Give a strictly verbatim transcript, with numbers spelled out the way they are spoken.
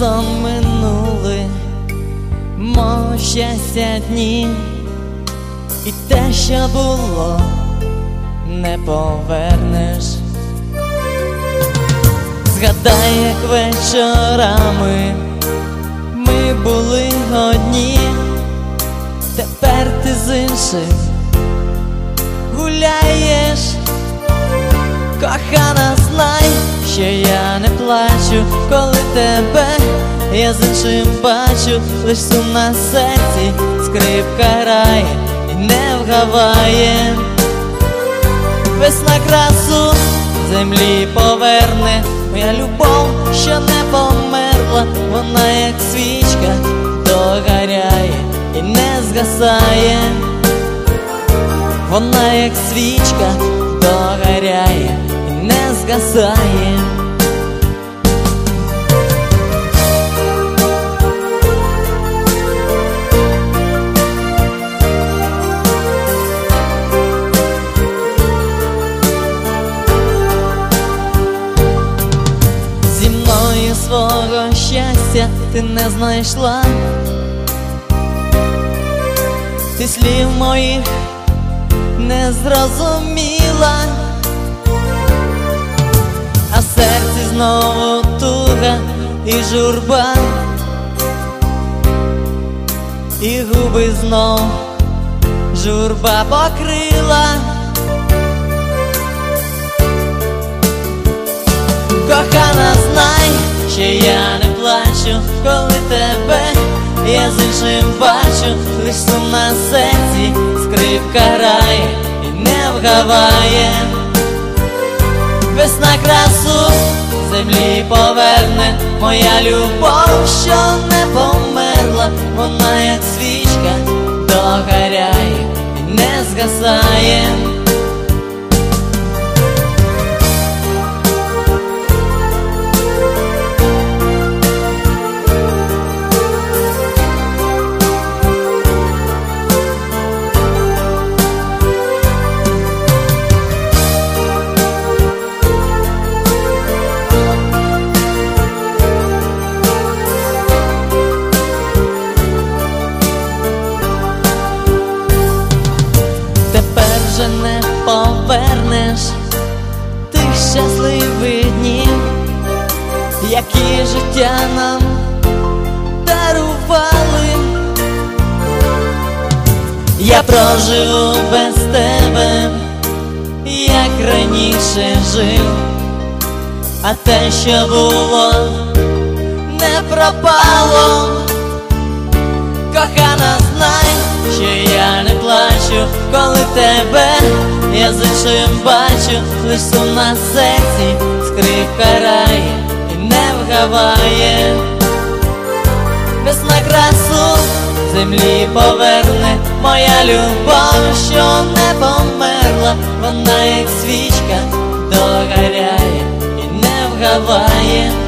разом минули мого щастя дні, і те, що було, не повернеш. Згадай, як вечорами ми були одні, тепер ти з іншим гуляєш. Кохана, знай, що я не плачу, коли тебе я з іншим бачу. Лиш сум на серці, скрипка грає і не вгаває. Весна красу землі поверне, моя любов, що не померла. Вона як свічка догоряє і не згасає. Вона як свічка догоряє і не згасає. Зі мною свого щастя ти не знайшла, ти слів моїх не зрозуміла, а в серці знову туга і журба, і губи знов журба покрила. Кохана, знай, що я не плачу, коли тебе я з іншим бачу. Лиш сум на серці, скрипка грає і не вгаває. Весна красу землі поверне, моя любов, що не померла. Вона як свічка догоряє і не згасає. Вже не повернеш тих щасливих днів, які життя нам дарували. Я проживу без тебе, як раніше жив, а те, що було, не пропало. Кохана, знай, що я не плачу, коли тебе я з іншим бачу. Лиш сум на серці, скрипка грає і не вгаває. Весна красу землі поверне, моя любов, що не померла. Вона як свічка догоряє і не вгаває.